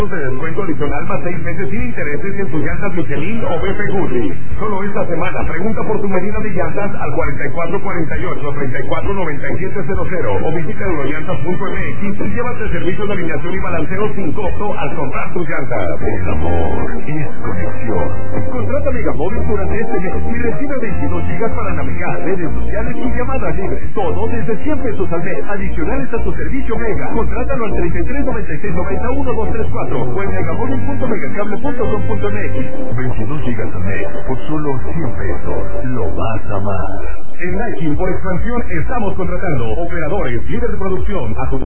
de descuento adicional más 6 meses sin intereses en tus llantas Michelin o BP Goodrich. Solo esta semana pregunta por tu medida de llantas al 4448-349700 o visita eurollantas.mx y llévate servicios de alineación y balanceo sin costo al comprar tus llantas. El amor es conexión. Contrata Megamóvil durante este mes y recibe 22 gigas para navegar, redes sociales y llamadas libres. Todo desde 100 pesos al mes, adicionales a tu servicio Mega. Contrátalo al 33 96 90 1234 o en megamóvil.megacable.com.mx. 22 gigas al mes por solo 100 pesos. Lo vas a amar. En Daikin por expansión estamos contratando operadores, líderes de producción,